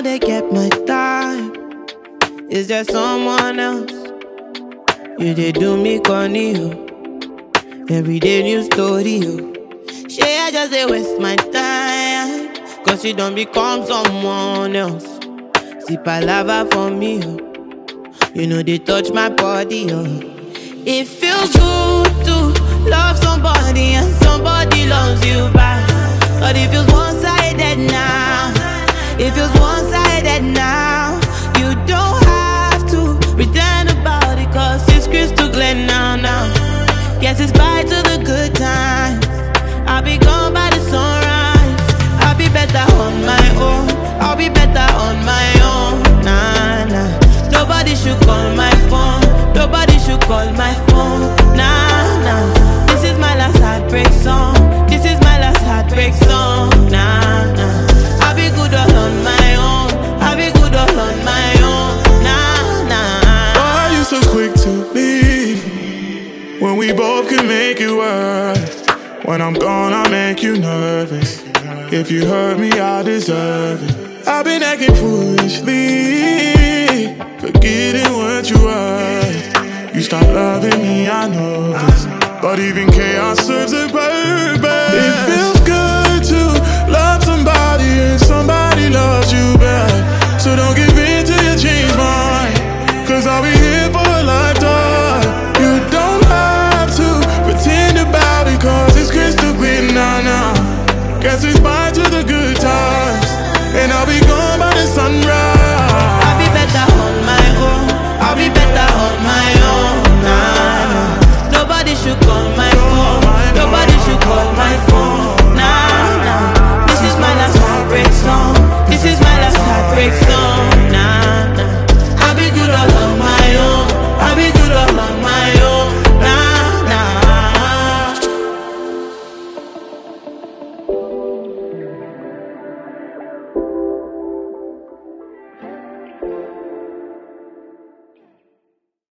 they get my time. Is there someone else? You they do me corny, yo. Every day new story, yo. Shey I just they waste my time, cause you don't become someone else. See palava for me, yo. You know they touch my body, yo. It feels good to love somebody and somebody loves you back. But it feels one-sided now. It feels one-sided now. You don't have to pretend about it, cause it's crystal clear now. Guess it's bye to the good times. I'll be gone by the sunrise. I'll be better on my own. I'll be better on my own. Nah. Nobody should call my phone. Nobody should call my phone. Nah. This is my last heartbreak song. This is my last heartbreak song. Nah. I'll be good all on my own. I'll be good all on my own. Nah. Why are you so quick to leave when we both can make it work? When I'm gone, I make you nervous. If you hurt me, I deserve it. I've been acting foolishly, forgetting what you were. You stopped loving me, I know this, but even chaos serves a purpose. It feels good to love somebody and somebody loves you back. So don't give in.